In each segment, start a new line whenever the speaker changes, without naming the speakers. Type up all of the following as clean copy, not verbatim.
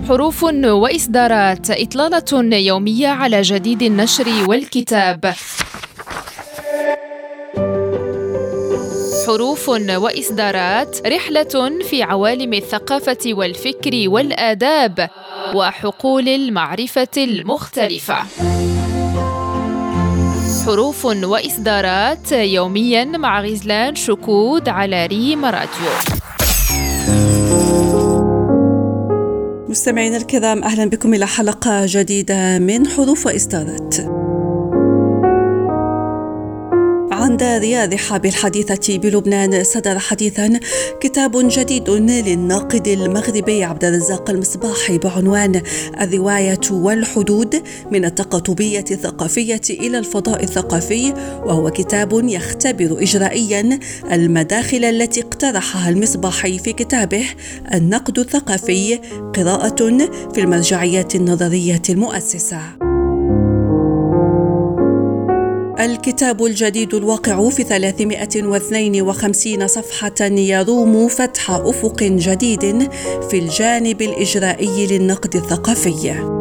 حروف وإصدارات، إطلالة يومية على جديد النشر والكتاب. حروف وإصدارات، رحلة في عوالم الثقافة والفكر والآداب وحقول المعرفة المختلفة. حروف وإصدارات يومياً مع غزلان شكود على ريم راديو.
مستمعينا الكرام، أهلا بكم إلى حلقة جديدة من حروف وإصدارات. عند رياض رحاب الحديثة بلبنان صدر حديثا كتاب جديد للناقد المغربي عبد الرزاق المصباحي بعنوان الرواية والحدود من التقاطبية الثقافية إلى الفضاء الثقافي، وهو كتاب يختبر إجرائيا المداخل التي اقترحها المصباحي في كتابه النقد الثقافي، قراءة في المرجعيات النظرية المؤسسة. الكتاب الجديد الواقع في 352 صفحة يروم فتح أفق جديد في الجانب الإجرائي للنقد الثقافي.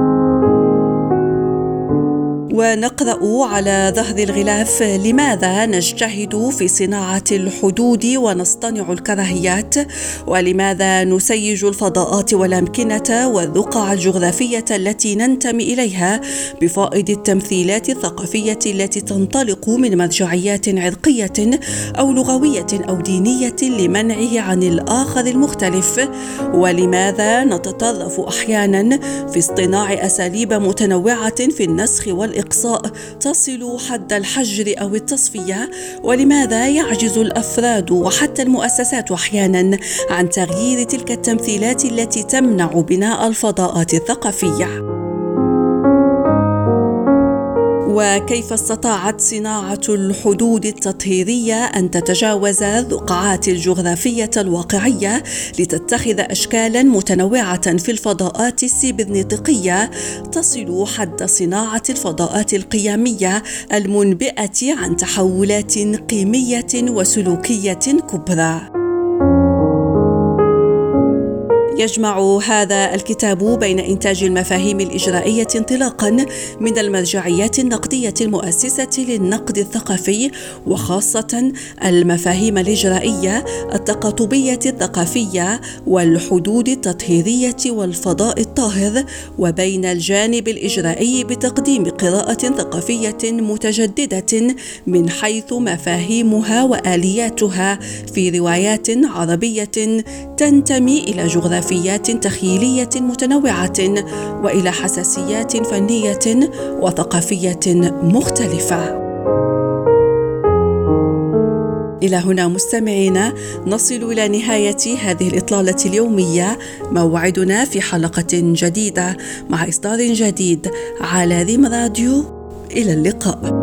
ونقرأ على ظهر الغلاف: لماذا نجتهد في صناعة الحدود ونصطنع الكراهيات؟ ولماذا نسيج الفضاءات والأمكنة والرقع الجغرافية التي ننتمي إليها بفائض التمثيلات الثقافية التي تنطلق من مرجعيات عرقية أو لغوية أو دينية لمنعه عن الآخر المختلف؟ ولماذا نتطرف أحيانا في اصطناع أساليب متنوعة في النسخ والإقصاء تصل حد الحجر أو التصفية؟ ولماذا يعجز الأفراد وحتى المؤسسات أحيانا عن تغيير تلك التمثيلات التي تمنع بناء الفضاءات الثقافية؟ وكيف استطاعت صناعة الحدود التطهيرية أن تتجاوز الرقعات الجغرافية الواقعية لتتخذ أشكالا متنوعة في الفضاءات السيبرنيطيقية تصل حد صناعة الفضاءات القيامية المنبئة عن تحولات قيمية وسلوكية كبرى؟ يجمع هذا الكتاب بين إنتاج المفاهيم الإجرائية انطلاقا من المرجعيات النقدية المؤسسة للنقد الثقافي، وخاصة المفاهيم الإجرائية التقاطبية الثقافية والحدود التطهيرية والفضاء الطاهر، وبين الجانب الإجرائي بتقديم قراءة ثقافية متجددة من حيث مفاهيمها وآلياتها في روايات عربية تنتمي إلى جغرافيات تخيلية متنوعة وإلى حساسيات فنية وثقافية مختلفة. إلى هنا مستمعينا نصل إلى نهاية هذه الإطلالة اليومية. موعدنا في حلقة جديدة مع إصدار جديد على ريم راديو. إلى اللقاء.